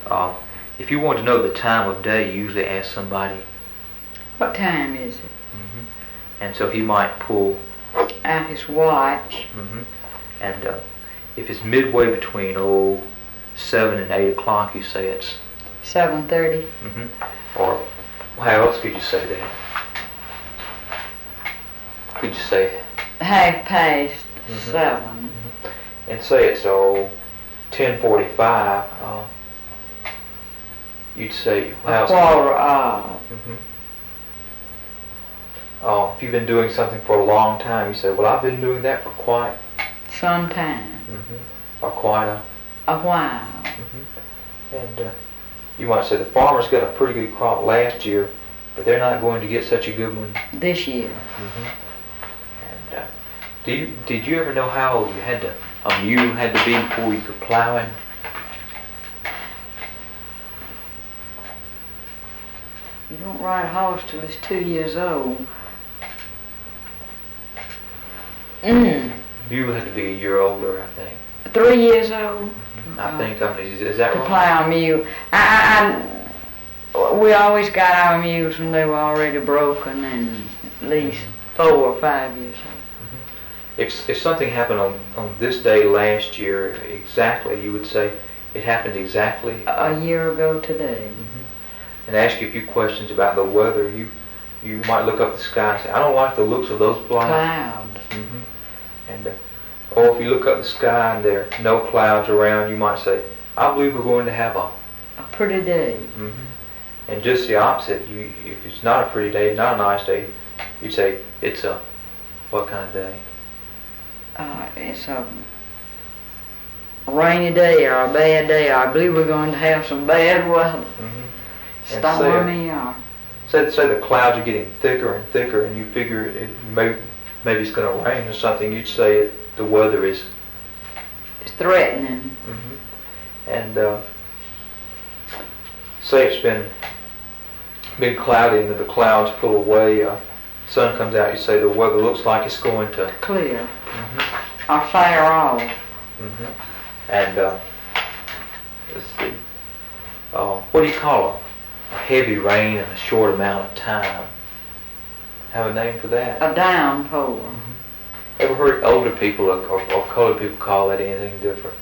If you want to know the time of day, you usually ask somebody. What time is it? And so he might pull out his watch. And if it's midway between 7 and 8 o'clock, you say it's 7:30. Or how else could you say that? Could you say 7:30. And say it's 10:45. You'd say a quarter of. If you've been doing something for a long time, you say, well, I've been doing that for quite some time. Or quite a while. And you might say the farmers got a pretty good crop last year, but they're not going to get such a good one this year. And did you ever know how old a mule had to be before you could plow him? You don't ride a horse till it's 2 years old. Mule had to be a year older, I think. 3 years old. I think. Is that to right? plow a mule. We always got our mules when they were already broken and at least 4 or 5 years old. If something happened on this day last year, exactly, you would say it happened exactly a year ago today. And ask you a few questions about the weather. You might look up the sky and say, I don't like the looks of those clouds. And or if you look up the sky and there are no clouds around, you might say, I believe we're going to have a pretty day. And just the opposite, if it's not a pretty day, not a nice day, you'd say it's a what kind of day? It's a rainy day or a bad day. I believe we're going to have some bad weather. Stormy or... Say the clouds are getting thicker and thicker, and you figure maybe it's going to rain or something. You'd say the weather is... It's threatening. And say it's been cloudy and the clouds pull away, sun comes out, you say the weather looks like it's going to... Clear. Or fire off. And let's see. What do you call a heavy rain in a short amount of time? Have a name for that? A downpour. Ever heard older people or colored people call that anything different?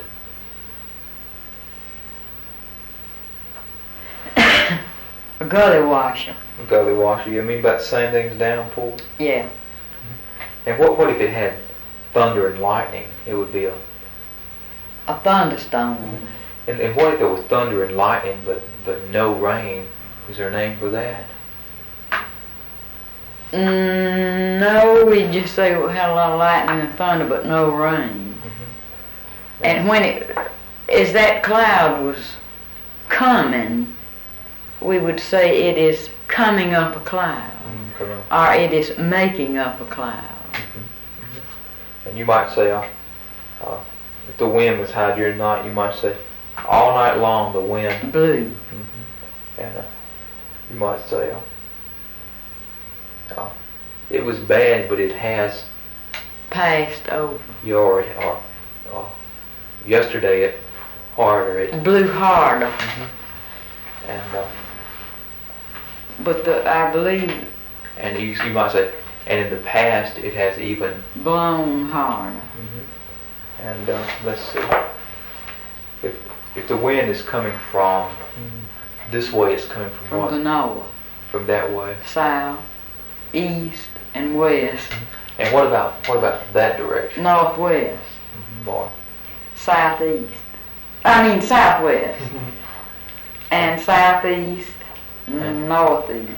A gully washer. A gully washer. You mean about the same thing as downpour? Yeah. And what if it had thunder and lightning? It would be a thunderstorm. And what if there was thunder and lightning but no rain? Is there a name for that? No, we just say we had a lot of lightning and thunder but no rain. And when as that cloud was coming, we would say it is coming up a cloud. Or it is making up a cloud. And you might say, if the wind was high during the night, you might say, all night long the wind blew. And you might say, it was bad, but it has passed over. Yesterday it harder. It blew harder. And but I believe. And you might say, and in the past it has even blown harder. And let's see. If the wind is coming from this way, it's coming from what? From the north. From that way. South, east, and west. And what about that direction? Northwest. More. Southeast. I mean southwest. And southeast, northeast.